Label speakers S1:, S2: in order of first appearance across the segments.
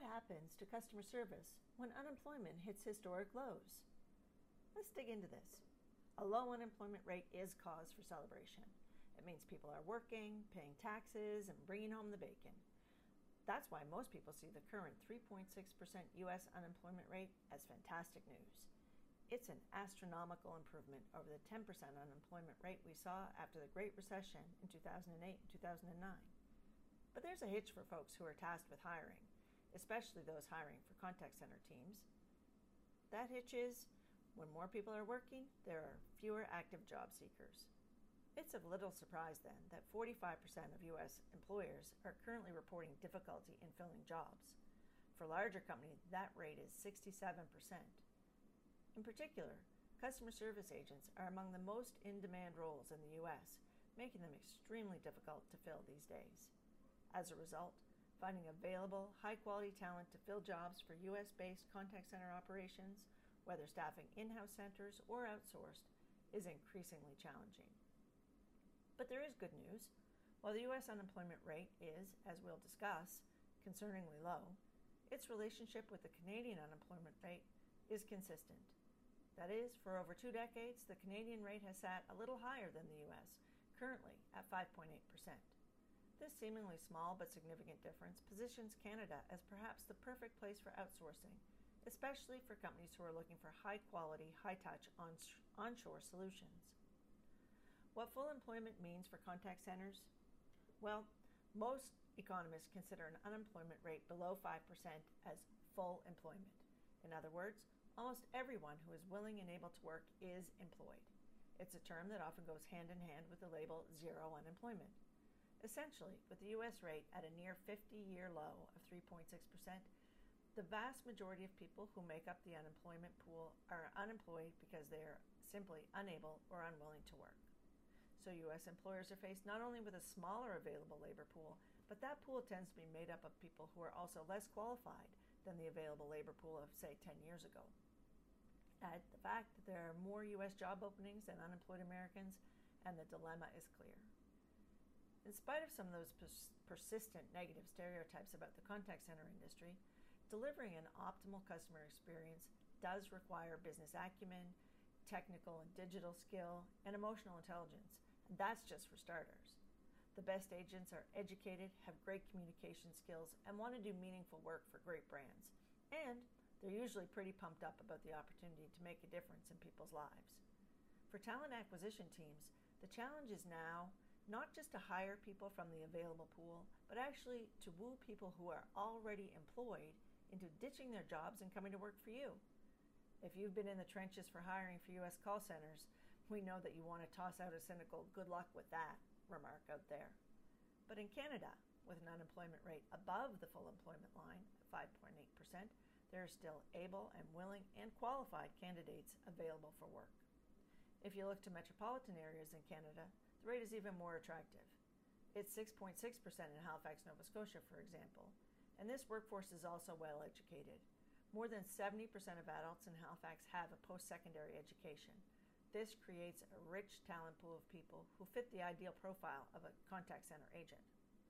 S1: happens to customer service when unemployment hits historic lows? Let's dig into this. A low unemployment rate is cause for celebration. It means people are working, paying taxes, and bringing home the bacon. That's why most people see the current 3.6% U.S. unemployment rate as fantastic news. It's an astronomical improvement over the 10% unemployment rate we saw after the Great Recession in 2008 and 2009. But there's a hitch for folks who are tasked with hiring, especially those hiring for contact center teams. That hitch is, when more people are working, there are fewer active job seekers. It's of little surprise then that 45% of U.S. employers are currently reporting difficulty in filling jobs. For larger companies, that rate is 67%. In particular, customer service agents are among the most in-demand roles in the U.S., making them extremely difficult to fill these days. As a result, finding available, high-quality talent to fill jobs for U.S.-based contact center operations, whether staffing in-house centers or outsourced, is increasingly challenging. But there is good news. While the U.S. unemployment rate is, as we'll discuss, concerningly low, its relationship with the Canadian unemployment rate is consistent. That is, for over 2 decades, the Canadian rate has sat a little higher than the U.S., currently at 5.8%. This seemingly small but significant difference positions Canada as perhaps the perfect place for outsourcing, especially for companies who are looking for high-quality, high-touch onshore solutions. What full employment means for contact centers? Well, most economists consider an unemployment rate below 5% as full employment. In other words, almost everyone who is willing and able to work is employed. It's a term that often goes hand in hand with the label zero unemployment. Essentially, with the U.S. rate at a near 50-year low of 3.6%, the vast majority of people who make up the unemployment pool are unemployed because they are simply unable or unwilling to work. So U.S. employers are faced not only with a smaller available labor pool, but that pool tends to be made up of people who are also less qualified than the available labor pool of, say, 10 years ago. Add the fact that there are more U.S. job openings than unemployed Americans, and the dilemma is clear. In spite of some of those persistent negative stereotypes about the contact center industry, delivering an optimal customer experience does require business acumen, technical and digital skill, and emotional intelligence, and that's just for starters. The best agents are educated, have great communication skills, and want to do meaningful work for great brands, and they're usually pretty pumped up about the opportunity to make a difference in people's lives. For talent acquisition teams, the challenge is now not just to hire people from the available pool, but actually to woo people who are already employed into ditching their jobs and coming to work for you. If you've been in the trenches for hiring for U.S. call centers, we know that you want to toss out a cynical "good luck with that" remark out there. But in Canada, with an unemployment rate above the full employment line at 5.8%, there are still able and willing and qualified candidates available for work. If you look to metropolitan areas in Canada, the rate is even more attractive. It's 6.6% in Halifax, Nova Scotia, for example, and this workforce is also well educated. More than 70% of adults in Halifax have a post-secondary education. This creates a rich talent pool of people who fit the ideal profile of a contact center agent.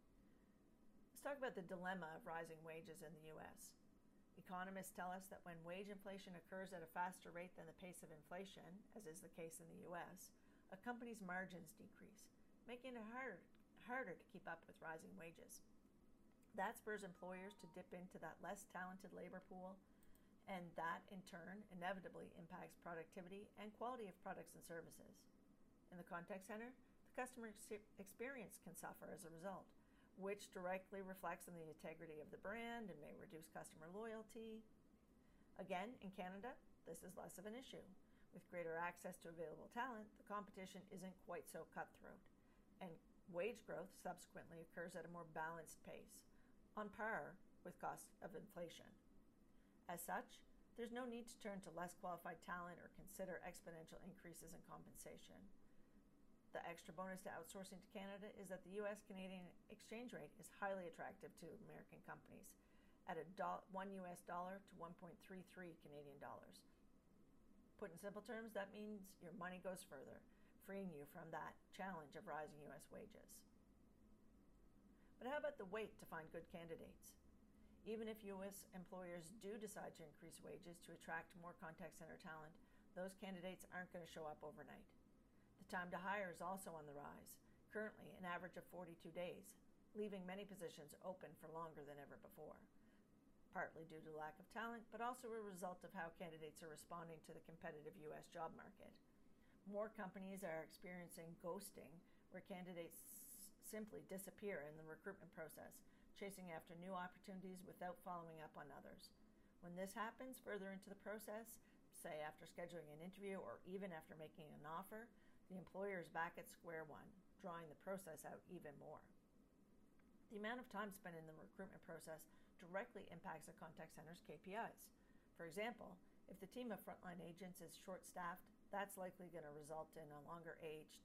S1: Let's talk about the dilemma of rising wages in the U.S. Economists tell us that when wage inflation occurs at a faster rate than the pace of inflation, as is the case in the U.S., a company's margins decrease, making it harder to keep up with rising wages. That spurs employers to dip into that less talented labor pool, and that, in turn, inevitably impacts productivity and quality of products and services. In the contact center, the customer experience can suffer as a result, which directly reflects on the integrity of the brand and may reduce customer loyalty. Again, in Canada, this is less of an issue. With greater access to available talent, the competition isn't quite so cutthroat, and wage growth subsequently occurs at a more balanced pace, on par with cost of inflation. As such, there's no need to turn to less qualified talent or consider exponential increases in compensation. The extra bonus to outsourcing to Canada is that the U.S.-Canadian exchange rate is highly attractive to American companies, at $1 US to 1.33 Canadian dollars. Put in simple terms, that means your money goes further, freeing you from that challenge of rising U.S. wages. But how about the wait to find good candidates? Even if U.S. employers do decide to increase wages to attract more contact center talent, those candidates aren't going to show up overnight. The time to hire is also on the rise, currently an average of 42 days, leaving many positions open for longer than ever before, partly due to lack of talent, but also a result of how candidates are responding to the competitive U.S. job market. More companies are experiencing ghosting, where candidates simply disappear in the recruitment process, chasing after new opportunities without following up on others. When this happens further into the process, say after scheduling an interview or even after making an offer, the employer is back at square one, drawing the process out even more. The amount of time spent in the recruitment process directly impacts a contact center's KPIs. For example, if the team of frontline agents is short-staffed, that's likely going to result in a longer AHT,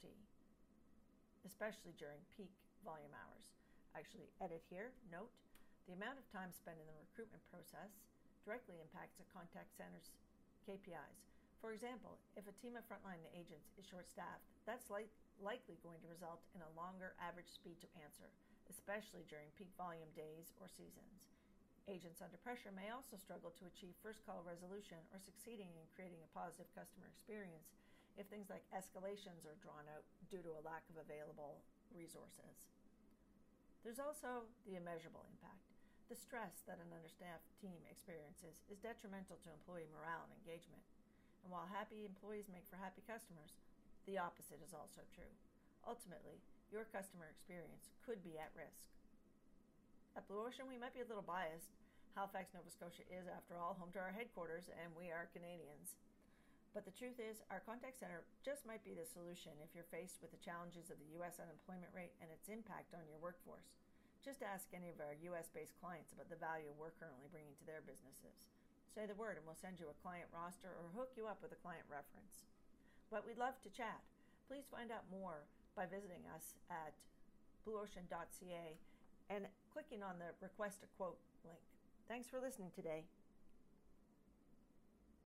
S1: especially during peak volume hours. Actually, edit here, note, the amount of time spent in the recruitment process directly impacts a contact center's KPIs. For example, if a team of frontline agents is short-staffed, that's likely going to result in a longer average speed to answer, especially during peak volume days or seasons. Agents under pressure may also struggle to achieve first call resolution or succeeding in creating a positive customer experience if things like escalations are drawn out due to a lack of available resources. There's also the immeasurable impact. The stress that an understaffed team experiences is detrimental to employee morale and engagement. And while happy employees make for happy customers, the opposite is also true. Ultimately, your customer experience could be at risk. At Blue Ocean, we might be a little biased. Halifax, Nova Scotia is, after all, home to our headquarters, and we are Canadians. But the truth is, our contact center just might be the solution if you're faced with the challenges of the U.S. unemployment rate and its impact on your workforce. Just ask any of our U.S.-based clients about the value we're currently bringing to their businesses. Say the word and we'll send you a client roster or hook you up with a client reference. But we'd love to chat. Please find out more by visiting us at blueocean.ca and clicking on the Request a Quote link. Thanks for listening today.